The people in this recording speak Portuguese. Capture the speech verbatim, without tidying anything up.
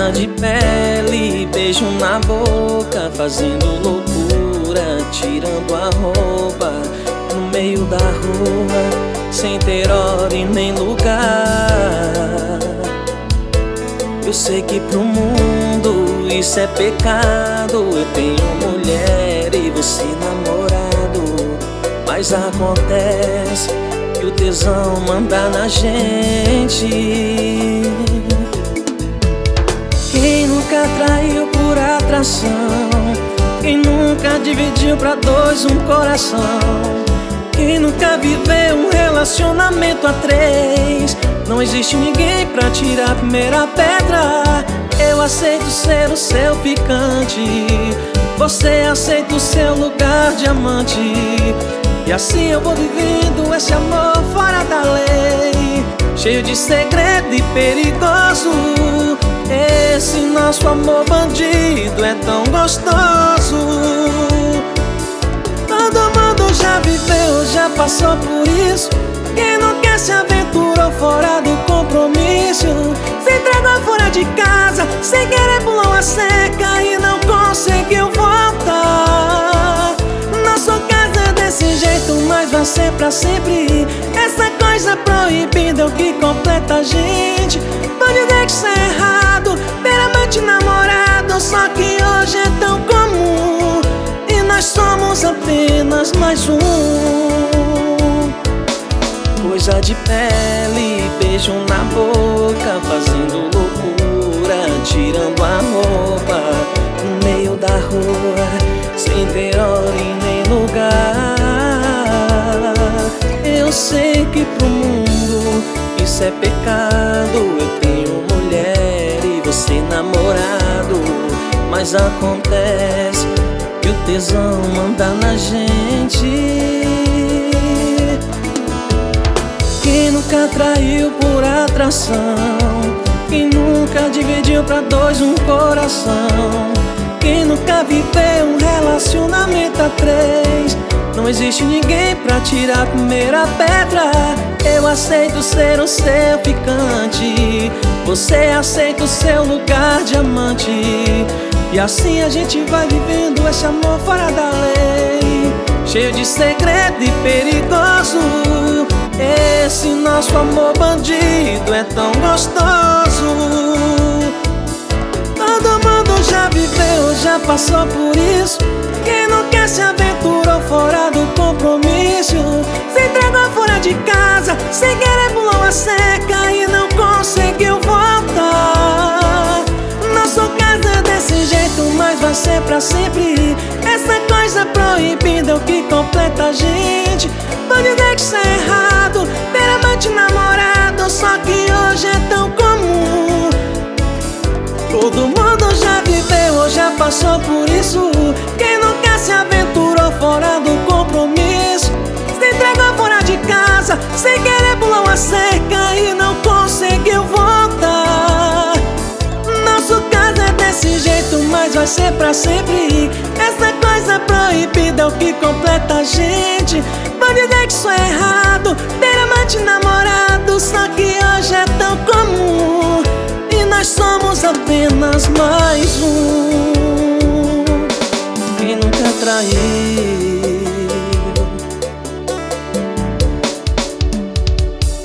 coisa de pele, beijo na boca, fazendo loucura, tirando a roupa no meio da rua, sem ter hora e nem lugar. Eu sei que pro mundo isso é pecado, eu tenho mulher e você namorado, mas acontece que o tesão manda na gente. Quem nunca traiu por atração? Quem nunca dividiu pra dois um coração? Quem nunca viveu um relacionamento a três? Não existe ninguém pra tirar a primeira pedra. Eu aceito ser o seu ficante, você aceita o seu lugar de amante, e assim eu vou vivendo esse amor fora da lei, cheio de segredo e perigoso. Esse nosso amor bandido é tão gostoso. Todo mundo já viveu, já passou por isso. Quem não quer se aventurou fora do compromisso, se entregou fora de casa, sem querer pulou a cerca e não conseguiu voltar. Nosso caso é desse jeito, mas vai ser pra sempre. Essa coisa proibida é o que completa a gente. Pode dizer que isso é errado, ter amante namorado, só que hoje é tão comum, e nós somos apenas mais um. Coisa de pele, beijo na boca, fazendo loucura, tirando a roupa no meio da rua, sem ter hora e nem lugar. Eu sei que pro mundo isso é pecado, eu tenho mulher e você namorado, mas acontece que o tesão manda na gente. Quem nunca traiu por atração? Quem nunca dividiu pra dois um coração? Quem nunca viveu um relacionamento a três? Não existe ninguém pra tirar a primeira pedra. Eu aceito ser o seu ficante, você aceita o seu lugar de amante, e assim a gente vai vivendo esse amor fora da lei, cheio de segredo e perigoso. Esse nosso amor bandido é tão gostoso. Todo mundo já viveu, já passou por isso. Quem não quer se aventurou fora do compromisso, se entregou fora de casa, sem querer pulou a cerca e não conseguiu voltar. Nosso caso é desse jeito, mas vai ser pra sempre. Essa coisa proibida é o que completa a gente. Pode dizer que isso é errado, ter amante namorado, só que hoje é tão comum. Todo mundo já viveu ou já passou por isso. Quem nunca se aventurou fora do compromisso, se entregou fora de casa, sem querer pulou a cerca e não conseguiu voltar. Nosso caso é desse jeito, mas vai ser pra sempre. Essa coisa proibida é o que completa a gente. Pode dizer que isso é errado, ter amante namorado, só que hoje é tão comum, e nós somos apenas mais um. Quem nunca traiu